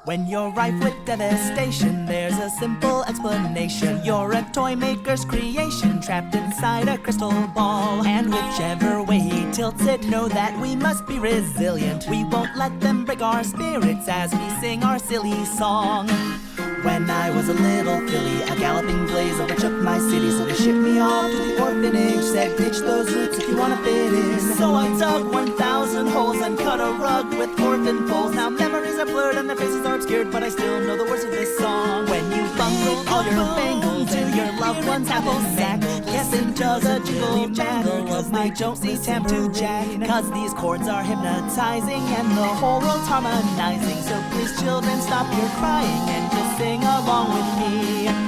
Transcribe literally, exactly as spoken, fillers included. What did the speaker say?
When you're rife with devastation, there's a simple explanation. You're a toy maker's creation, trapped inside a crystal ball. And whichever way he tilts it, know that we must be resilient. We won't let them break our spirits as we sing our silly song. When I was a little filly, a galloping blaze overtook my city. So they shipped me off to the orphanage, said ditch those roots if you wanna fit in. So I dug one thousand holes and cut a rug with orphan poles. Now memories are blurred and their faces are obscured, but I still know the words of this song. When you bungled all your bangles and your loved ones apple sack, yes, it does a jingle jangle of my Josie Tamtu Jack. Cause these chords are hypnotizing and the whole world's harmonizing. So please children, stop your crying and just sing along with me.